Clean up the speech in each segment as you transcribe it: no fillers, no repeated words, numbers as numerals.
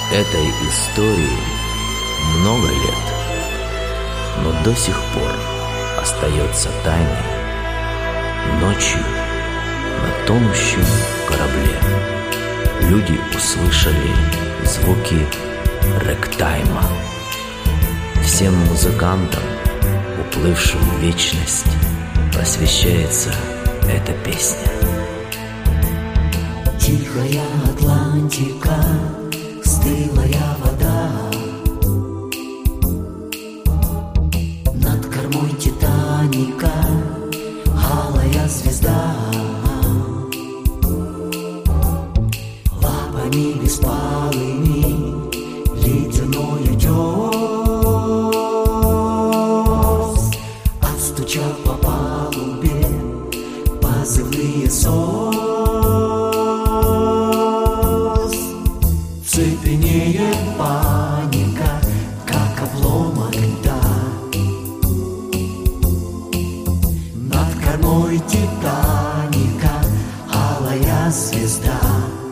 Этой истории много лет, но до сих пор остается тайной. Ночью на тонущем корабле люди услышали звуки рэгтайма. Всем музыкантам, уплывшим в вечность, посвящается эта песня. Тихая Атлантика, стылая вода, над кормой Титаника алая звезда, лапами беспалыми ледяной утес, отстучал по палубе позывные СОС. Цепенеет паника, как обломок льда, над кормой Титаника алая звезда.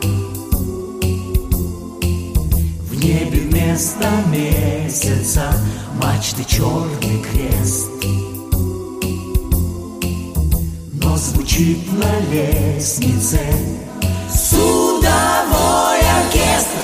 В небе вместо месяца мачты черный крест, но звучит на лестнице судовой оркестр.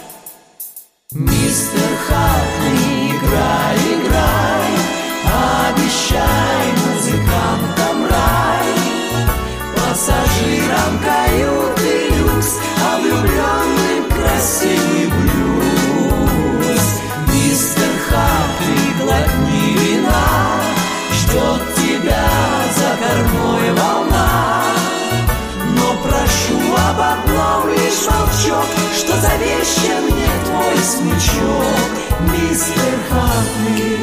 Мистер Хатли, играй, играй, обещай музыкантам рай, пассажирам каюты люкс, а влюбленным красивый блюз. Мистер Хатли, глотни вина, ждет тебя за кормой волна, но прошу об одном лишь молчок, что завещан мне твой смычок, мистер Хатли.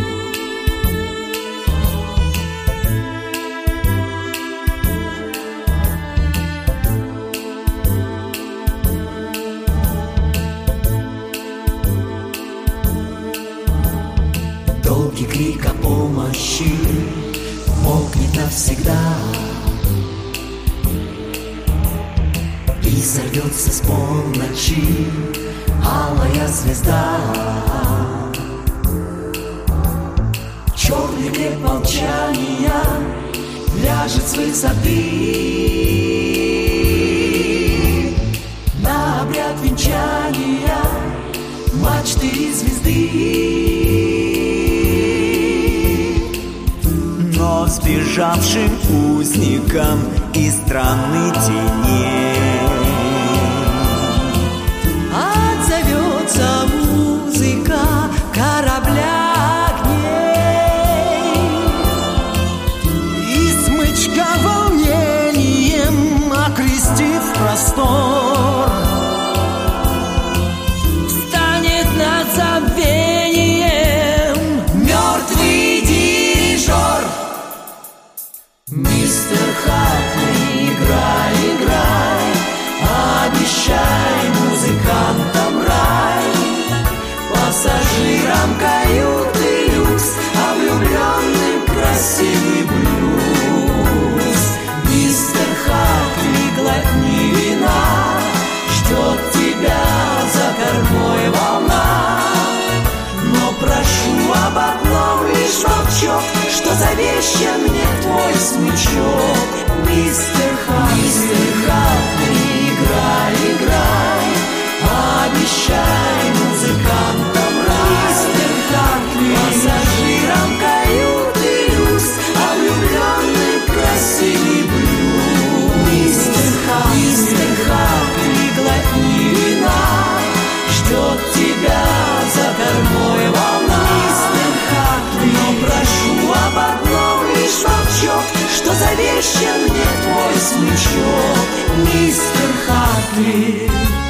Долгий крик о помощи молкнет навсегда и сорвется с полночи алая звезда. Черный греб молчания ляжет с высоты на обряд венчания мачты и звезды. Но сбежавшим узникам из страны теней отзовется музыка корабля огней, и смычка волнением окрестив простор станет над забвением мертвый дирижер. Мистер Хатли, играй, играй, обещай музыкантам рай, пассажирам каюты люкс, а влюбленным красивый блюз. Мистер Хатли, глотни вина, ждет тебя за кормой волна, но прошу об одном лишь молчок, что завещан мне твой смычок, мистер Хатли. Мистер Хатли, играй, играй, обещай музыкантам рай, мистер Хатли, пассажирам каюты люкс, а влюбленным красивый блюз. Мистер Хатли, глотни вина, ждет тебя за кормой волна, мистер Хатли, но прошу об одном лишь молчок, что завещан мне твой смычок, мистер Хатли.